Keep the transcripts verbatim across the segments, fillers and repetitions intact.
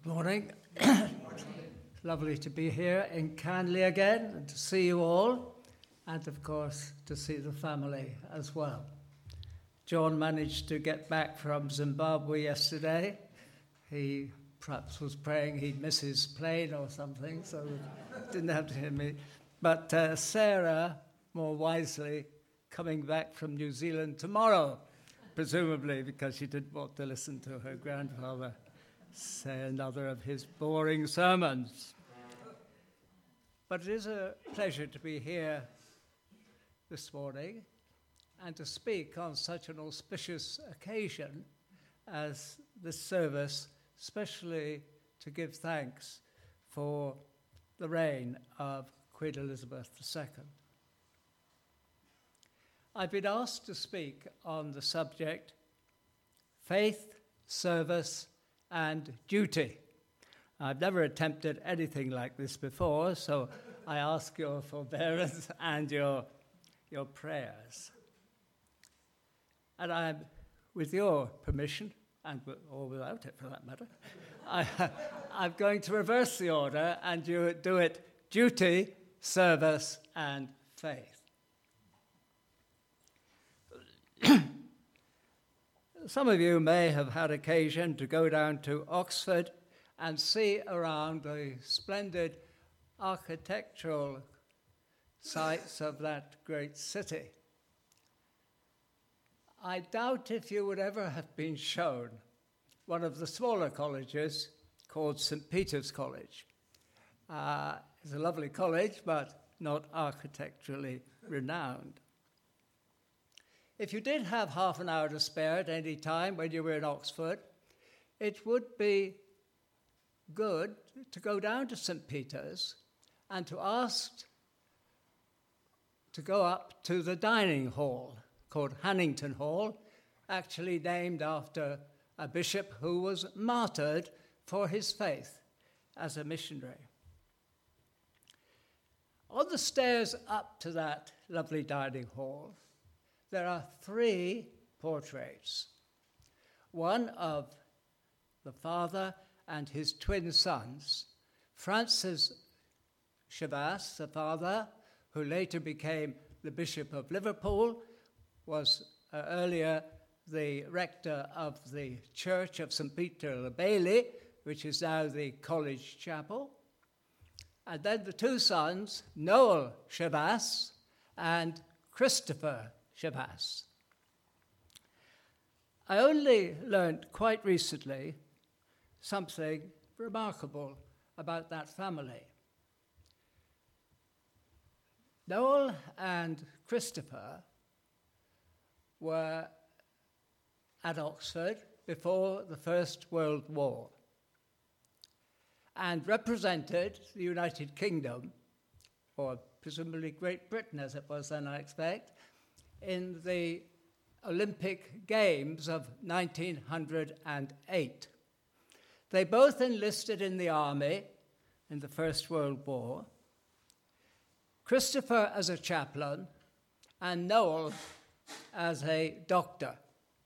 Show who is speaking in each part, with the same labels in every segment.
Speaker 1: Good morning. Lovely to be here in Canley again and to see you all, and of course to see the family as well. John managed to get back from Zimbabwe yesterday. He perhaps was praying he'd miss his plane or something, so didn't have to hear me. But uh, Sarah, more wisely, coming back from New Zealand tomorrow, presumably because she didn't want to listen to her grandfather say another of his boring sermons. But it is a pleasure to be here this morning and to speak on such an auspicious occasion as this service, especially to give thanks for the reign of Queen Elizabeth the Second. I've been asked to speak on the subject faith, service, and duty. I've never attempted anything like this before, so I ask your forbearance and your, your prayers. And I'm, with your permission, and or without it for that matter, I, I'm going to reverse the order and do, do it duty, service, and faith. Some of you may have had occasion to go down to Oxford and see around the splendid architectural sites of that great city. I doubt if you would ever have been shown one of the smaller colleges called Saint Peter's College. Uh, it's a lovely college, but not architecturally renowned. If you did have half an hour to spare at any time when you were in Oxford, it would be good to go down to Saint Peter's and to ask to go up to the dining hall called Hannington Hall, actually named after a bishop who was martyred for his faith as a missionary. On the stairs up to that lovely dining hall, there are three portraits. One of the father and his twin sons, Francis Chavas, the father, who later became the Bishop of Liverpool, was uh, earlier the rector of the Church of Saint Peter the Bailey, which is now the College Chapel. And then the two sons, Noel Chavas and Christopher Chavas. I only learned quite recently something remarkable about that family. Noel and Christopher were at Oxford before the First World War and represented the United Kingdom, or presumably Great Britain as it was then, I expect, in the Olympic Games of nineteen oh eight. They both enlisted in the army in the First World War, Christopher as a chaplain and Noel as a doctor.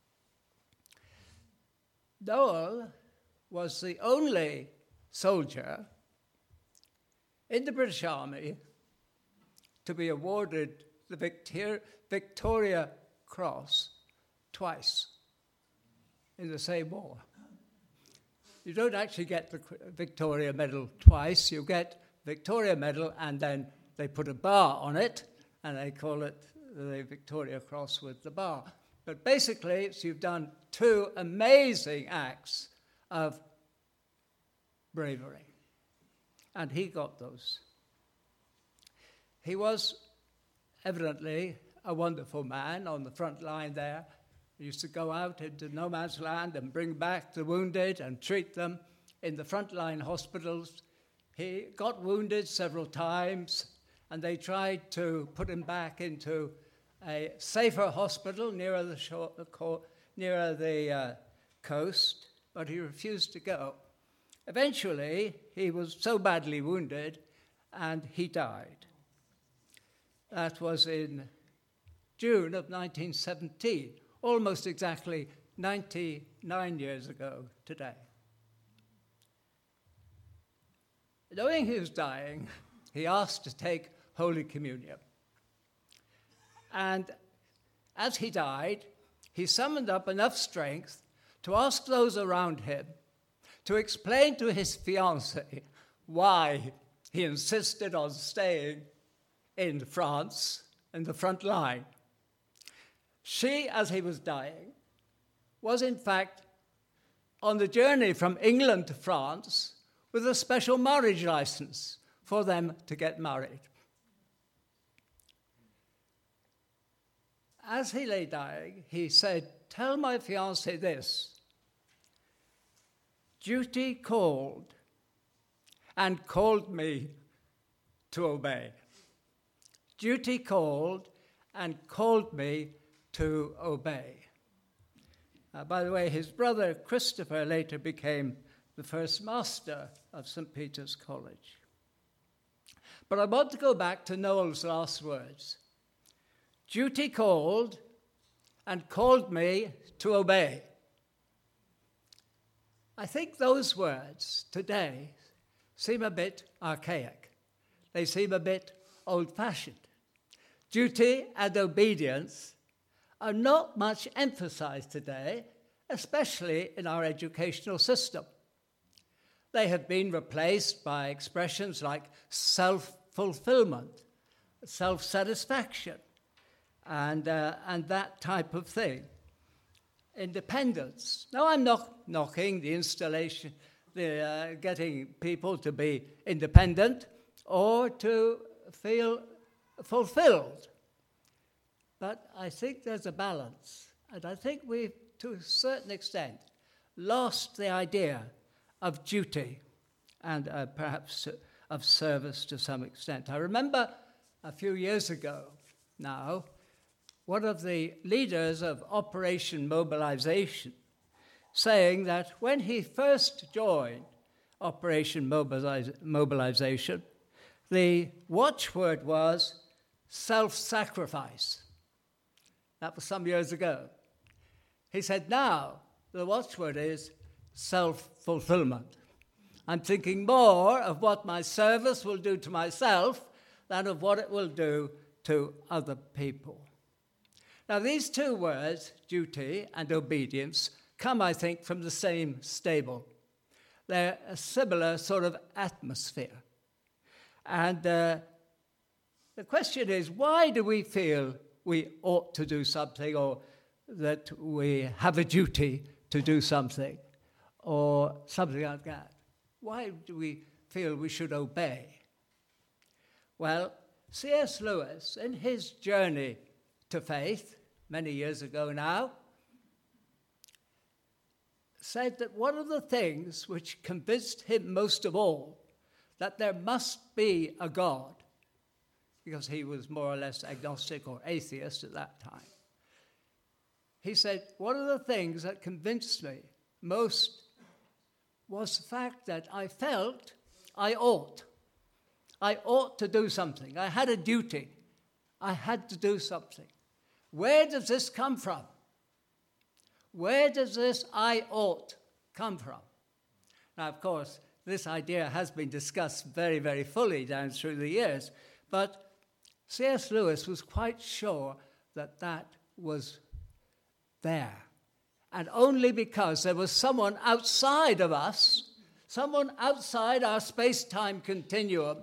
Speaker 1: Noel was the only soldier in the British Army to be awarded the Victor- Victoria Cross twice in the same war. You don't actually get the Victoria Medal twice. You get Victoria Medal and then they put a bar on it and they call it the Victoria Cross with the bar. But basically, it's you've done two amazing acts of bravery. And he got those. He was evidently a wonderful man on the front line there. He used to go out into no man's land and bring back the wounded and treat them in the frontline hospitals. He got wounded several times, and they tried to put him back into a safer hospital nearer the shore, nearer the uh, coast, but he refused to go. Eventually, he was so badly wounded, and he died. That was in June of nineteen seventeen, almost exactly ninety-nine years ago today. knowing he was dying, he asked to take Holy Communion. And as he died, he summoned up enough strength to ask those around him to explain to his fiancée why he insisted on staying in France in the front line. She, as he was dying, was in fact on the journey from England to France with a special marriage license for them to get married. As he lay dying, he said, "Tell my fiancée this. Duty called and called me to obey. Duty called and called me to obey." Uh, by the way, his brother Christopher later became the first master of Saint Peter's College. But I want to go back to Noel's last words. Duty called and called me to obey. I think those words today seem a bit archaic. They seem a bit old-fashioned. Duty and obedience are not much emphasized today, especially in our educational system. They have been replaced by expressions like self-fulfillment, self-satisfaction, and, uh, and that type of thing. Independence. Now, I'm not knocking the installation, the uh, getting people to be independent or to feel fulfilled. But I think there's a balance. And I think we've, to a certain extent, lost the idea of duty and uh, perhaps of service to some extent. I remember a few years ago now, one of the leaders of Operation Mobilization saying that when he first joined Operation Mobilization, the watchword was self-sacrifice. That was some years ago. He said, now the watchword is self-fulfillment. I'm thinking more of what my service will do to myself than of what it will do to other people. Now, these two words, duty and obedience, come, I think, from the same stable. They're a similar sort of atmosphere. And uh, the question is, why do we feel we ought to do something, or that we have a duty to do something, or something like that? Why do we feel we should obey? Well, C S Lewis, in his journey to faith, many years ago now, said that one of the things which convinced him most of all that there must be a God, because he was more or less agnostic or atheist at that time, he said, one of the things that convinced me most was the fact that I felt I ought. I ought to do something. I had a duty. I had to do something. Where does this come from? Where does this I ought come from? Now, of course, this idea has been discussed very, very fully down through the years, but C S Lewis was quite sure that that was there. And only because there was someone outside of us, someone outside our space-time continuum,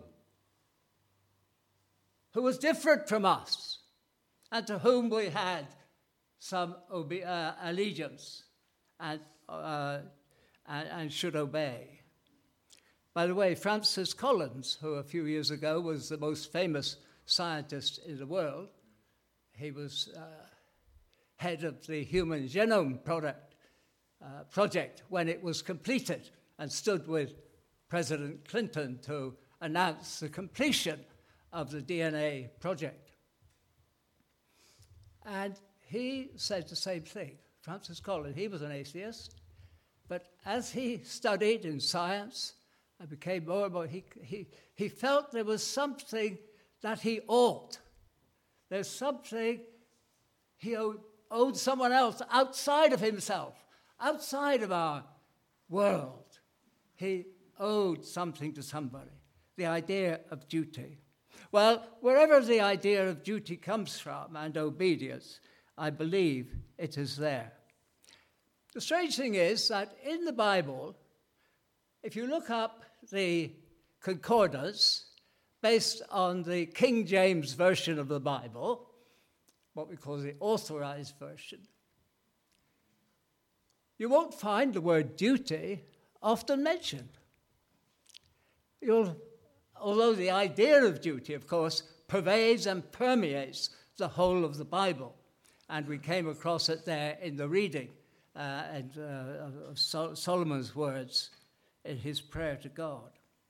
Speaker 1: who was different from us, and to whom we had some obe- uh, allegiance and, uh, and, and should obey. By the way, Francis Collins, who a few years ago was the most famous scientist in the world, he was uh, head of the Human Genome Product, uh, Project when it was completed, and stood with President Clinton to announce the completion of the D N A project. And he said the same thing. Francis Collins, he was an atheist, but as he studied in science and became more and more, he, he, he felt there was something that he ought. There's something he owed, owed someone else outside of himself, outside of our world. He owed something to somebody. the idea of duty? Well, wherever the idea of duty comes from and obedience, I believe it is there. The strange thing is that in the Bible, if you look up the concordance based on the King James Version of the Bible, what we call the Authorized Version, you won't find the word duty often mentioned. You'll, although the idea of duty, of course, pervades and permeates the whole of the Bible, and we came across it there in the reading uh, and, uh, of Sol- Solomon's words in his prayer to God.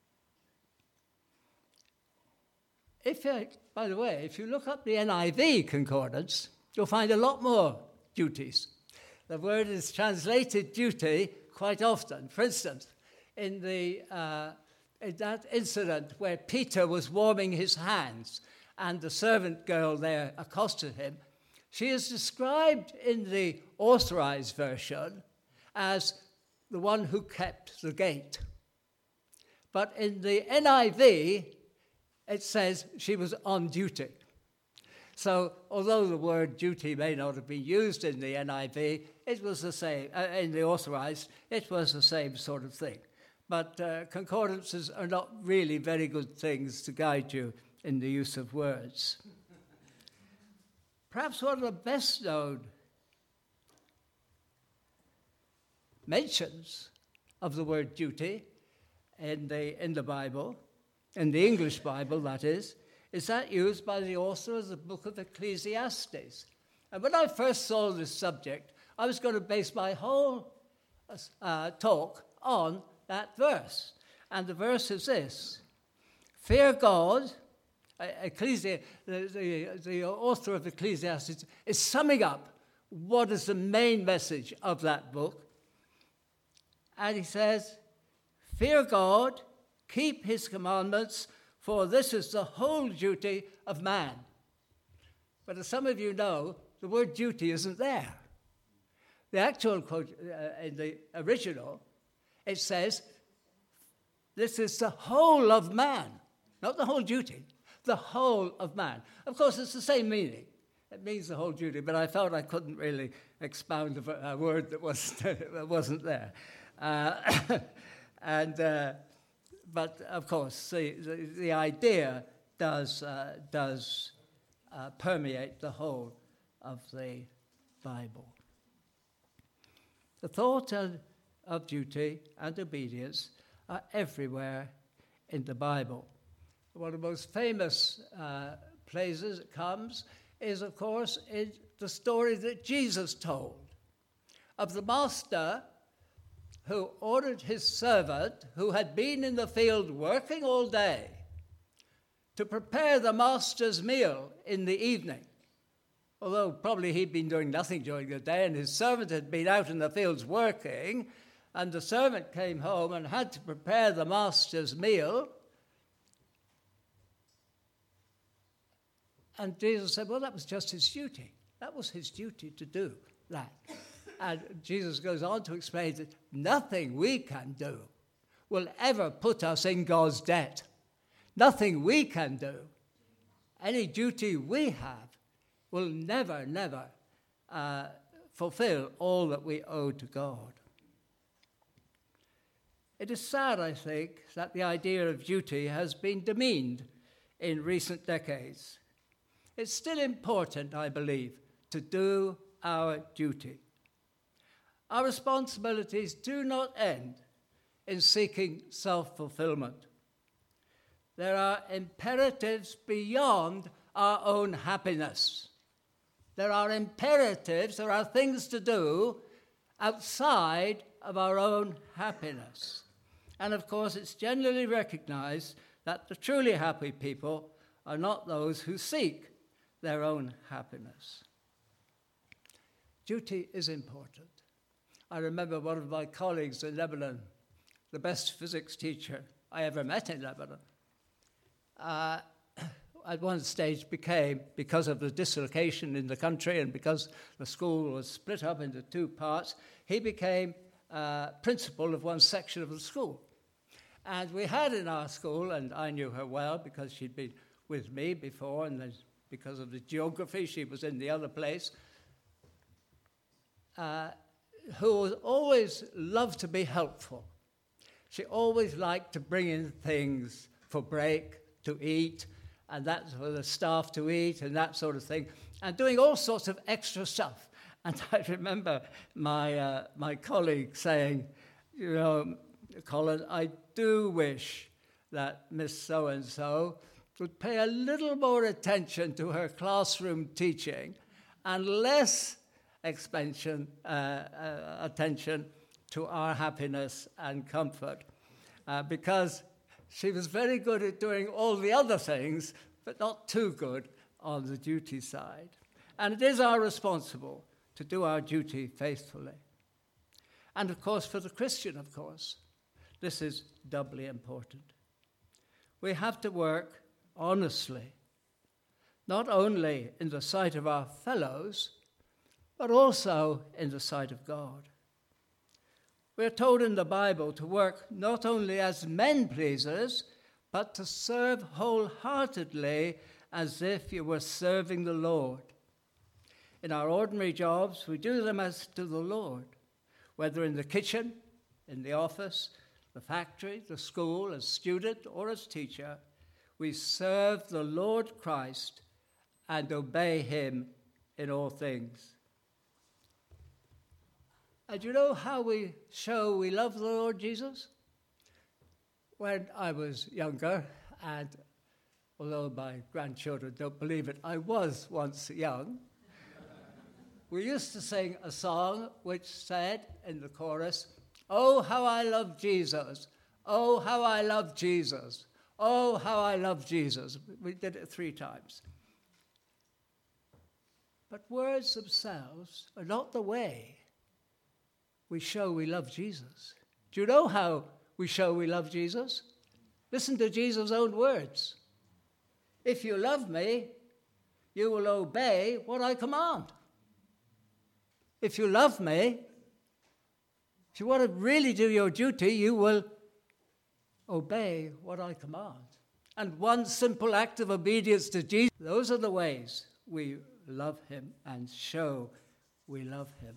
Speaker 1: If you, by the way, if you look up the N I V concordance, you'll find a lot more duties. The word is translated duty quite often. For instance, in, the, uh, in that incident where Peter was warming his hands and the servant girl there accosted him, she is described in the Authorized Version as the one who kept the gate. But in the N I V, it says she was on duty. So although the word duty may not have been used in the N I V, it was the same, uh, in the Authorized, it was the same sort of thing. But uh, concordances are not really very good things to guide you in the use of words. Perhaps one of the best known mentions of the word duty in the, in the Bible, in the English Bible, that is, is that used by the author of the book of Ecclesiastes. And when I first saw this subject, I was going to base my whole uh, talk on that verse. And the verse is this: fear God. Ecclesi- the, the, the author of Ecclesiastes is summing up what is the main message of that book. And he says, fear God, keep his commandments, for this is the whole duty of man. But as some of you know, the word duty isn't there. The actual quote uh, in the original, it says, this is the whole of man, not the whole duty, the whole of man. Of course, it's the same meaning. It means the whole duty, but I felt I couldn't really expound a, a word that, was, that wasn't there. Uh, and... Uh, But, of course, the, the, the idea does, uh, does uh, permeate the whole of the Bible. The thought of, of duty and obedience are everywhere in the Bible. One of the most famous uh, places it comes is, of course, in the story that Jesus told of the master who ordered his servant, who had been in the field working all day, to prepare the master's meal in the evening. Although probably he'd been doing nothing during the day, and his servant had been out in the fields working, and the servant came home and had to prepare the master's meal. And Jesus said, well, that was just his duty. That was his duty to do that. And Jesus goes on to explain that nothing we can do will ever put us in God's debt. Nothing we can do, any duty we have, will never, never uh, fulfill all that we owe to God. It is sad, I think, that the idea of duty has been demeaned in recent decades. It's still important, I believe, to do our duty. Our responsibilities do not end in seeking self-fulfillment. There are imperatives beyond our own happiness. There are imperatives, there are things to do outside of our own happiness. And of course, it's generally recognized that the truly happy people are not those who seek their own happiness. Duty is important. I remember one of my colleagues in Lebanon, the best physics teacher I ever met in Lebanon, uh, at one stage became, because of the dislocation in the country and because the school was split up into two parts, he became uh, principal of one section of the school. And we had in our school, and I knew her well because she'd been with me before, and because of the geography, she was in the other place, uh, who always loved to be helpful. She always liked to bring in things for break, to eat, and that's for the staff to eat, and that sort of thing, and doing all sorts of extra stuff. And I remember my uh, my colleague saying, you know, Colin, I do wish that Miss So-and-so would pay a little more attention to her classroom teaching and less expansion, uh, uh, attention to our happiness and comfort, uh, because she was very good at doing all the other things, but not too good on the duty side. And it is our responsibility to do our duty faithfully. And of course, for the Christian, of course, this is doubly important. We have to work honestly, not only in the sight of our fellows, but also in the sight of God. We're told in the Bible to work not only as men pleasers, but to serve wholeheartedly as if you were serving the Lord. In our ordinary jobs, we do them as to the Lord, whether in the kitchen, in the office, the factory, the school, as student or as teacher. We serve the Lord Christ and obey him in all things. And you know how we show we love the Lord Jesus? When I was younger, and although my grandchildren don't believe it, I was once young, we used to sing a song which said in the chorus, "Oh, how I love Jesus. Oh, how I love Jesus. Oh, how I love Jesus." We did it three times. But words themselves are not the way we show we love Jesus. Do you know how we show we love Jesus? Listen to Jesus' own words. "If you love me, you will obey what I command." If you love me, if you want to really do your duty, you will obey what I command. And one simple act of obedience to Jesus, those are the ways we love him and show we love him.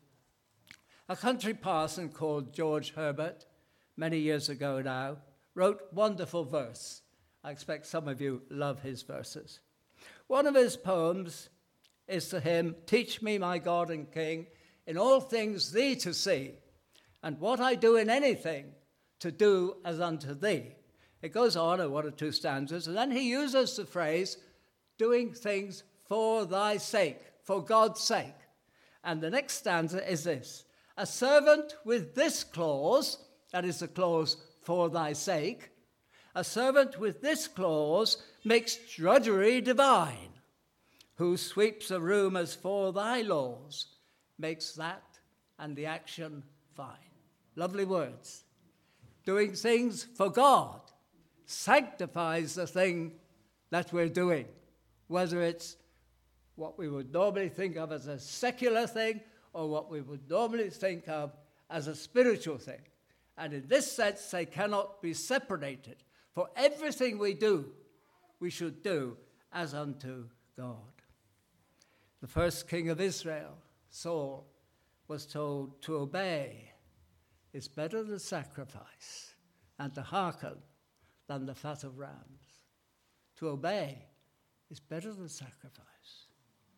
Speaker 1: A country parson called George Herbert, many years ago now, wrote wonderful verse. I expect some of you love his verses. One of his poems is the hymn, "Teach me, my God and King, in all things thee to see, and what I do in anything, to do as unto thee." It goes on in one or two stanzas, and then he uses the phrase, "doing things for thy sake, for God's sake." And the next stanza is this, "A servant with this clause," that is the clause "for thy sake," "a servant with this clause makes drudgery divine. Who sweeps a room as for thy laws, makes that and the action fine." Lovely words. Doing things for God sanctifies the thing that we're doing, whether it's what we would normally think of as a secular thing or what we would normally think of as a spiritual thing. And in this sense, they cannot be separated. For everything we do, we should do as unto God. The first king of Israel, Saul, was told to obey is better than sacrifice, and to hearken than the fat of rams. To obey is better than sacrifice.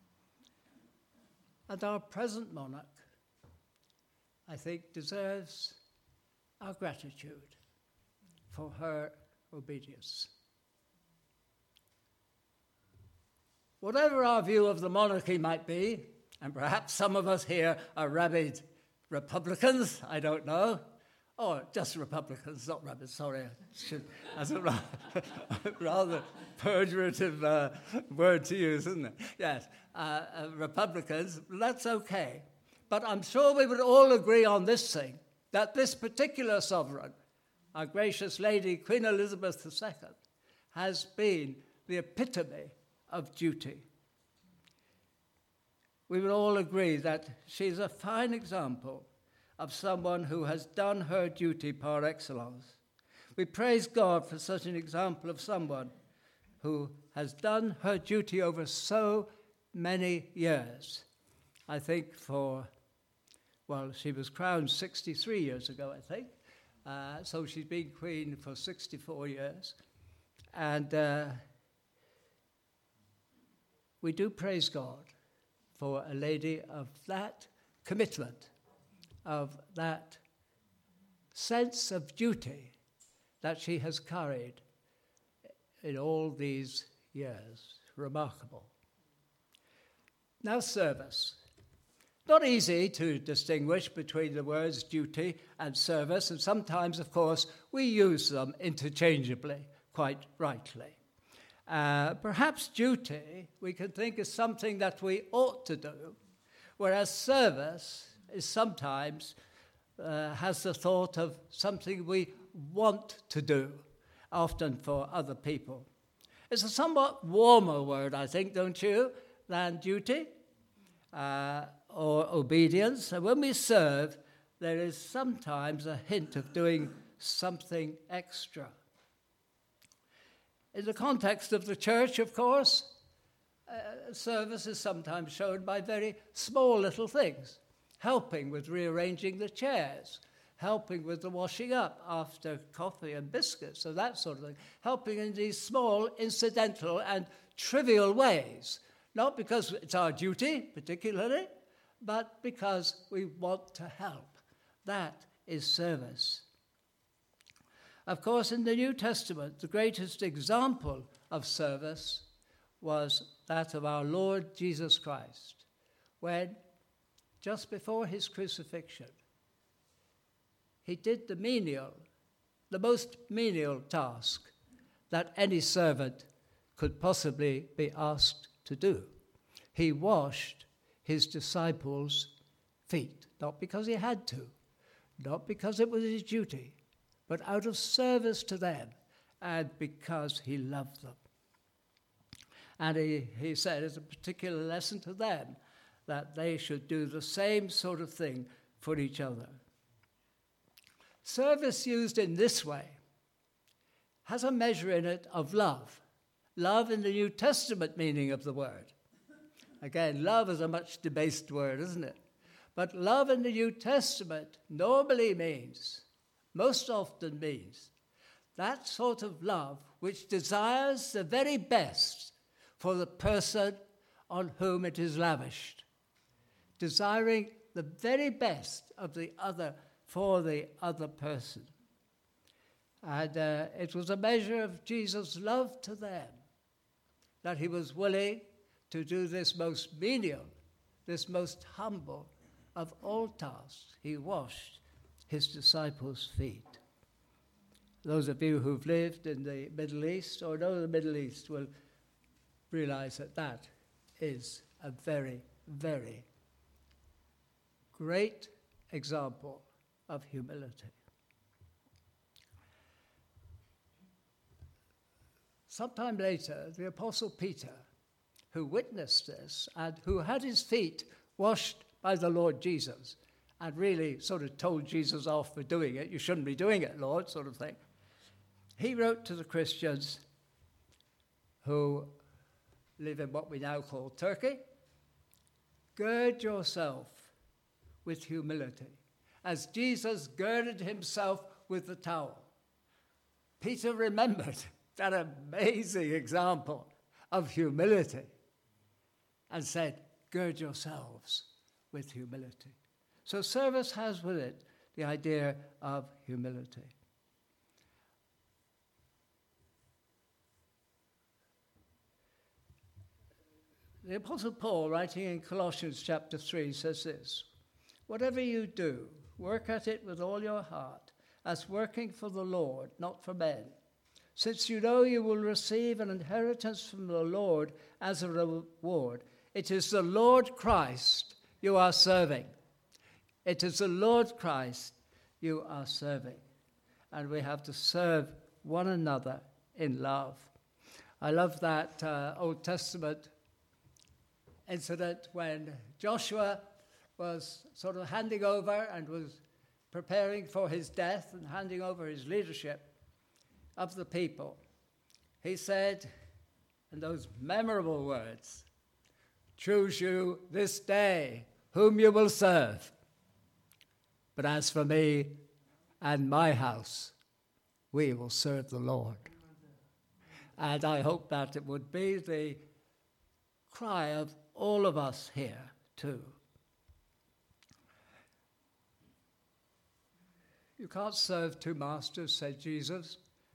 Speaker 1: And our present monarch, I think, deserves our gratitude for her obedience. Whatever our view of the monarchy might be, and perhaps some of us here are rabid Republicans, I don't know, or just Republicans, not rabid, sorry, I should, that's a rather, rather pejorative uh, word to use, isn't it? Yes, uh, uh, Republicans, that's okay. But I'm sure we would all agree on this thing, that this particular sovereign, our gracious lady, Queen Elizabeth the Second, has been the epitome of duty. We would all agree that she's a fine example of someone who has done her duty par excellence. We praise God for such an example of someone who has done her duty over so many years. I think for, well, she was crowned sixty-three years ago, I think. Uh, so she's been queen for sixty-four years. And uh, we do praise God for a lady of that commitment, of that sense of duty that she has carried in all these years. Remarkable. Now, service. Not easy to distinguish between the words duty and service, and sometimes, of course, we use them interchangeably, quite rightly. Uh, perhaps duty we can think is something that we ought to do, whereas service is sometimes uh, has the thought of something we want to do, often for other people. It's a somewhat warmer word, I think, don't you, than duty uh, or obedience. And when we serve, there is sometimes a hint of doing something extra. In the context of the church, of course, uh, service is sometimes shown by very small little things, helping with rearranging the chairs, helping with the washing up after coffee and biscuits, so that sort of thing, helping in these small, incidental and trivial ways, not because it's our duty particularly, but because we want to help. That is service. Of course, in the New Testament, the greatest example of service was that of our Lord Jesus Christ, when, just before his crucifixion, he did the menial, the most menial task that any servant could possibly be asked to do. He washed his disciples' feet, not because he had to, not because it was his duty, but out of service to them and because he loved them. And he, he said as a particular lesson to them that they should do the same sort of thing for each other. Service used in this way has a measure in it of love. Love in the New Testament meaning of the word. Again, love is a much debased word, isn't it? But love in the New Testament normally means, most often means, that sort of love which desires the very best for the person on whom it is lavished, desiring the very best of the other for the other person. And uh, it was a measure of Jesus' love to them that he was willing to do this most menial, this most humble of all tasks. He washed his disciples' feet. Those of you who've lived in the Middle East or know the Middle East will realize that that is a very, very great example of humility. Sometime later, the Apostle Peter, who witnessed this and who had his feet washed by the Lord Jesus and really sort of told Jesus off for doing it, you shouldn't be doing it, Lord, sort of thing, he wrote to the Christians who live in what we now call Turkey, gird yourself with humility, as Jesus girded himself with the towel. Peter remembered that amazing example of humility and said, gird yourselves with humility. So service has with it the idea of humility. The Apostle Paul, writing in Colossians chapter three, says this, whatever you do, work at it with all your heart, as working for the Lord, not for men, since you know you will receive an inheritance from the Lord as a reward. It is the Lord Christ you are serving. It is the Lord Christ you are serving. And we have to serve one another in love. I love that uh, Old Testament incident when Joshua was sort of handing over and was preparing for his death and handing over his leadership. of the people, he said, in those memorable words, "Choose you this day whom you will serve. But as for me and my house, we will serve the Lord." And I hope that it would be the cry of all of us here too. You can't serve two masters, said Jesus.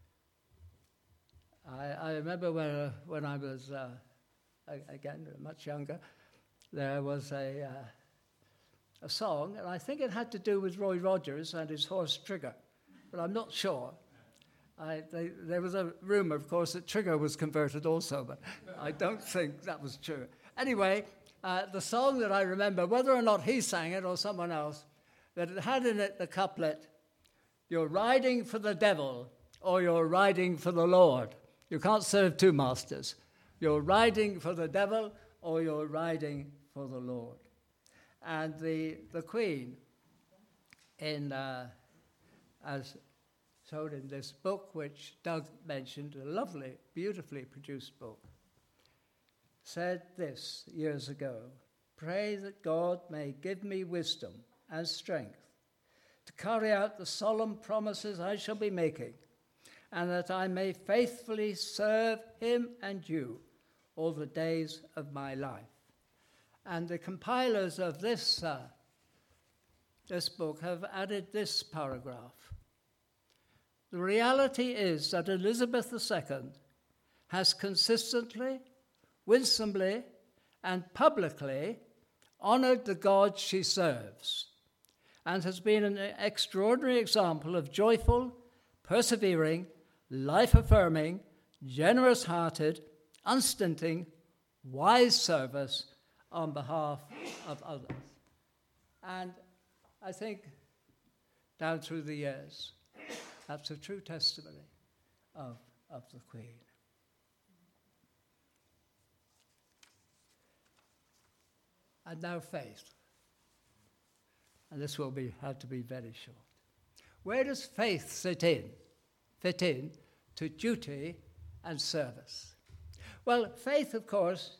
Speaker 1: I, I remember when, uh, when I was, uh, again, much younger, there was a, uh, a song, and I think it had to do with Roy Rogers and his horse Trigger, but I'm not sure. I, they, there was a rumor, of course, that Trigger was converted also, but I don't think that was true. Anyway, uh, the song that I remember, whether or not he sang it or someone else, that it had in it the couplet, "You're riding for the devil or you're riding for the Lord." You can't serve two masters. You're riding for the devil or you're riding for the Lord. And the, the Queen, in uh, as shown in this book, which Doug mentioned, a lovely, beautifully produced book, said this years ago: "Pray that God may give me wisdom and strength to carry out the solemn promises I shall be making, and that I may faithfully serve him and you all the days of my life." And the compilers of this, uh, this book have added this paragraph: "The reality is that Elizabeth the Second has consistently, winsomely, and publicly honored the God she serves, and has been an extraordinary example of joyful, persevering, life-affirming, generous-hearted, unstinting, wise service on behalf of others." And I think down through the years, that's a true testimony of, of the Queen. And now faith. And this will be have to be very short. Where does faith sit in, fit in to duty and service? Well, faith, of course,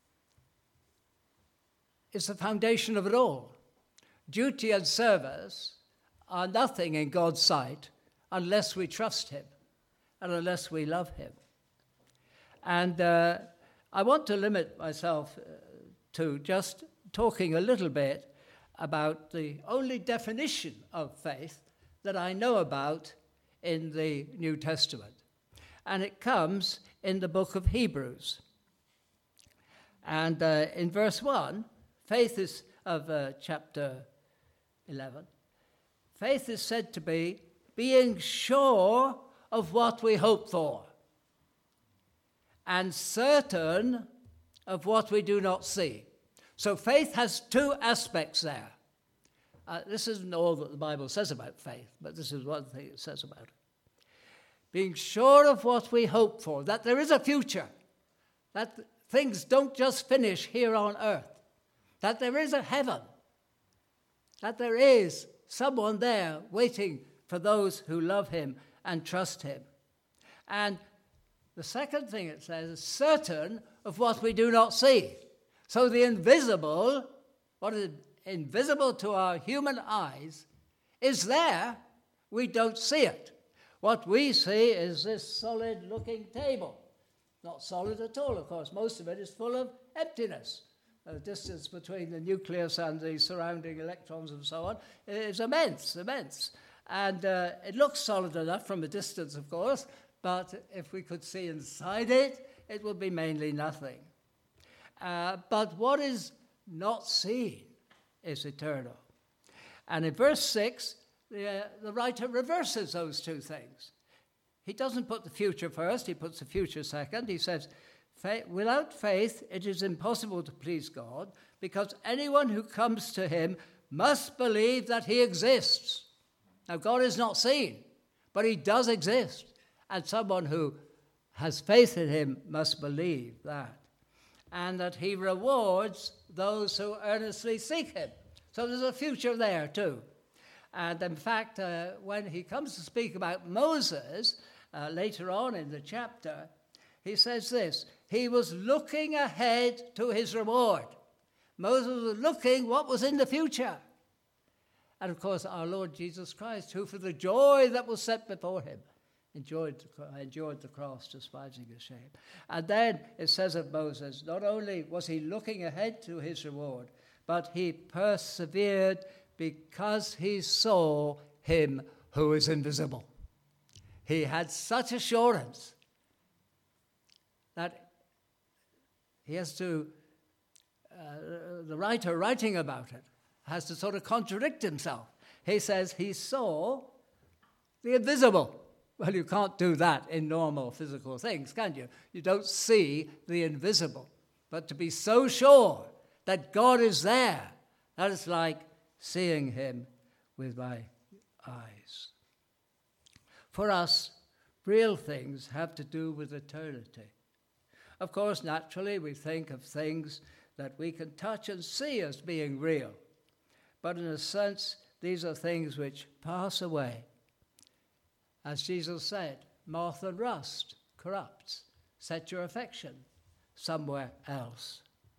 Speaker 1: is the foundation of it all. Duty and service are nothing in God's sight unless we trust him and unless we love him. And uh, I want to limit myself uh, to just talking a little bit about the only definition of faith that I know about in the New Testament. And it comes in the book of Hebrews. And uh, in verse one, faith is of uh, chapter eleven, faith is said to be being sure of what we hope for and certain of what we do not see. So faith has two aspects there. Uh, this isn't all that the Bible says about faith, but this is one thing it says about it. Being sure of what we hope for, that there is a future, that things don't just finish here on earth, that there is a heaven, that there is someone there waiting for those who love him and trust him. And the second thing it says is certain of what we do not see. So the invisible, what is invisible to our human eyes, is there. We don't see it. What we see is this solid-looking table. Not solid at all, of course. Most of it is full of emptiness. The distance between the nucleus and the surrounding electrons and so on is immense, immense. And uh, it looks solid enough from a distance, of course, but if we could see inside it, it would be mainly nothing. Uh, but what is not seen is eternal. And in verse six, the, uh, the writer reverses those two things. He doesn't put the future first, he puts the future second. He says, without faith, it is impossible to please God, because anyone who comes to him must believe that he exists. Now, God is not seen, but he does exist. And someone who has faith in him must believe that. And that he rewards those who earnestly seek him. So there's a future there too. And in fact, uh, when he comes to speak about Moses, uh, later on in the chapter, he says this: he was looking ahead to his reward. Moses was looking what was in the future. And of course, our Lord Jesus Christ, who for the joy that was set before him, enjoyed the, endured the cross, despising his shame. And then it says of Moses, not only was he looking ahead to his reward, but he persevered because he saw him who is invisible. He had such assurance that he has to, uh, the writer writing about it, has to sort of contradict himself. He says he saw the invisible. Well, you can't do that in normal physical things, can you? You don't see the invisible. But to be so sure that God is there, that is like seeing him with my eyes. For us, real things have to do with eternity. Of course, naturally, we think of things that we can touch and see as being real. But in a sense, these are things which pass away. As Jesus said, moth and rust corrupts. Set your affection somewhere else.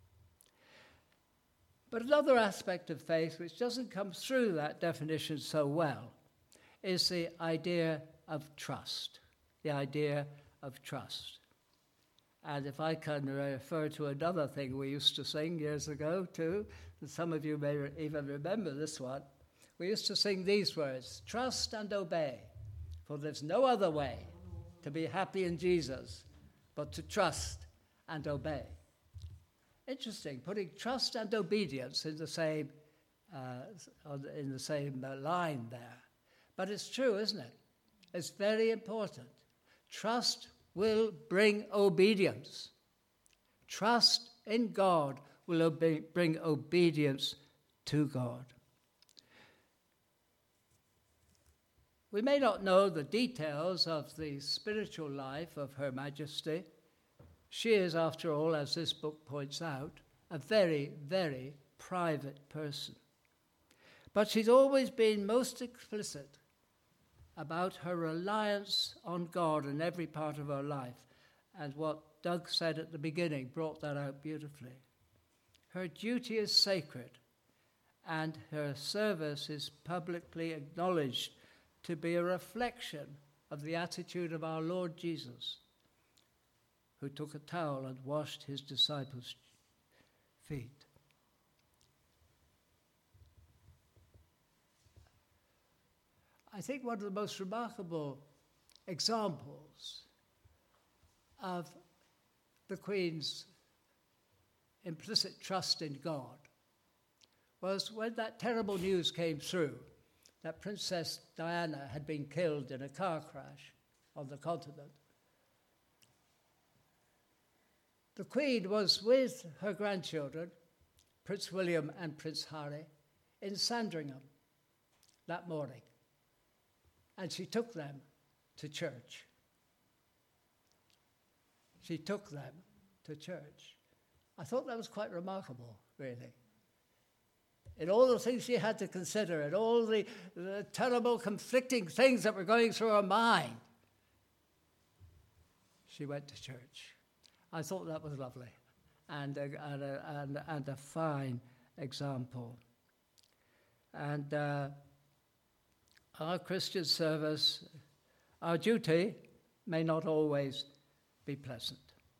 Speaker 1: But another aspect of faith which doesn't come through that definition so well is the idea of trust. The idea of trust. And if I can refer to another thing we used to sing years ago too, and some of you may even remember this one, we used to sing these words: trust and obey, for there's no other way to be happy in Jesus but to trust and obey. Interesting, putting trust and obedience in the same uh, in the same uh, line there. But it's true, isn't it? It's very important. Trust will bring obedience. Trust in God will obe- bring obedience to God. We may not know the details of the spiritual life of Her Majesty. She is, after all, as this book points out, a very, very private person. But she's always been most explicit about her reliance on God in every part of her life. And what Doug said at the beginning brought that out beautifully. Her duty is sacred, and her service is publicly acknowledged to be a reflection of the attitude of our Lord Jesus, who took a towel and washed his disciples' feet. I think one of the most remarkable examples of the Queen's implicit trust in God was when that terrible news came through that Princess Diana had been killed in a car crash on the continent. The Queen was with her grandchildren, Prince William and Prince Harry, in Sandringham that morning. And she took them to church. She took them to church. I thought that was quite remarkable, really. In all the things she had to consider, and all the, the terrible conflicting things that were going through her mind, she went to church. I thought that was lovely and a, and a, and, and a fine example. And uh, our Christian service, our duty, may not always be pleasant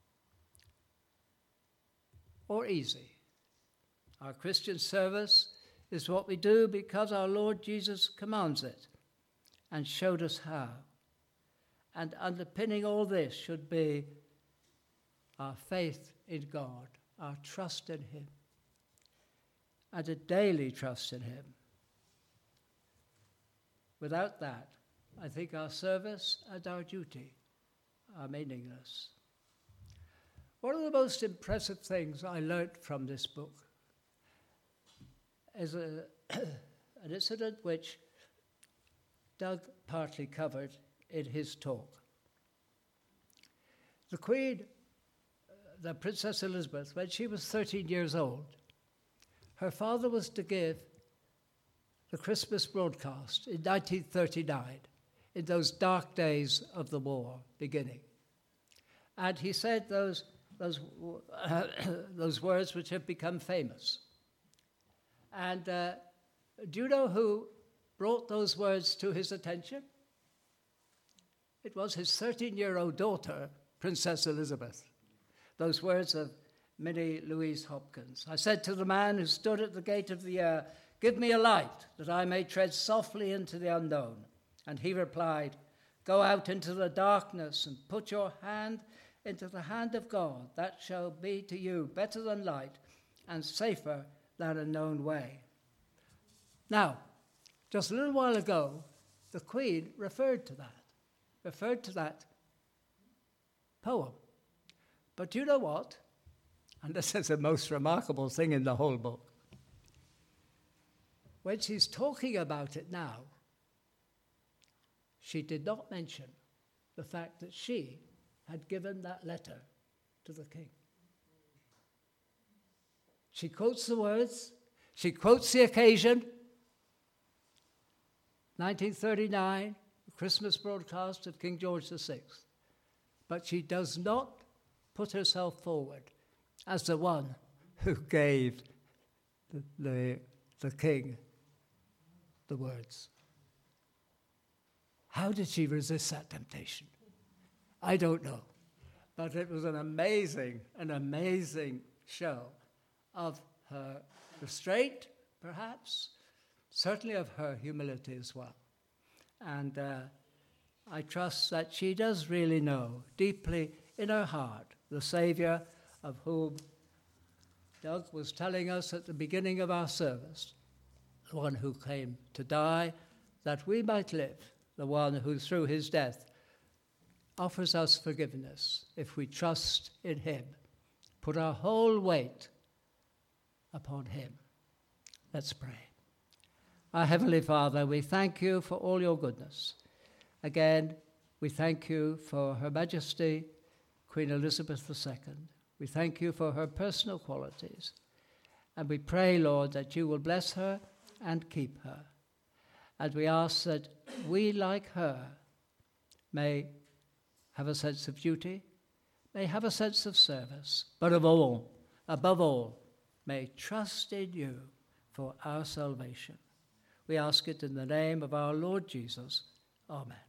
Speaker 1: or easy. Our Christian service is what we do because our Lord Jesus commands it and showed us how. And underpinning all this should be our faith in God, our trust in him, and a daily trust in him. Without that, I think our service and our duty are meaningless. One of the most impressive things I learnt from this book is a, an incident which Doug partly covered in his talk. The Queen, the Princess Elizabeth, when she was thirteen years old, her father was to give the Christmas broadcast in nineteen thirty-nine in those dark days of the war beginning. And he said those, those, uh, those words which have become famous. And uh, do you know who brought those words to his attention? It was his thirteen-year-old daughter, Princess Elizabeth. Those words of Minnie Louise Hopkins. I said to the man who stood at the gate of the air, "Give me a light, that I may tread softly into the unknown." And he replied, "Go out into the darkness and put your hand into the hand of God. That shall be to you better than light and safer than a known way." Now, just a little while ago, the Queen referred to that, referred to that poem. But you know what? And this is the most remarkable thing in the whole book. When she's talking about it now, she did not mention the fact that she had given that letter to the king. She quotes the words, she quotes the occasion, nineteen thirty-nine, the Christmas broadcast of King George the Sixth, but she does not put herself forward as the one who gave the, the, the king the words. How did she resist that temptation? I don't know. But it was an amazing, an amazing show of her restraint, perhaps, certainly of her humility as well. And uh, I trust that she does really know deeply in her heart the Savior of whom Doug was telling us at the beginning of our service, the one who came to die that we might live, the one who through his death offers us forgiveness if we trust in him, put our whole weight upon him. Let's pray. Our Heavenly Father, we thank you for all your goodness. Again, we thank you for Her Majesty, Queen Elizabeth the Second. We thank you for her personal qualities. And we pray, Lord, that you will bless her and keep her. And we ask that we, like her, may have a sense of duty, may have a sense of service, but above all, above all, may trust in you for our salvation. We ask it in the name of our Lord Jesus. Amen.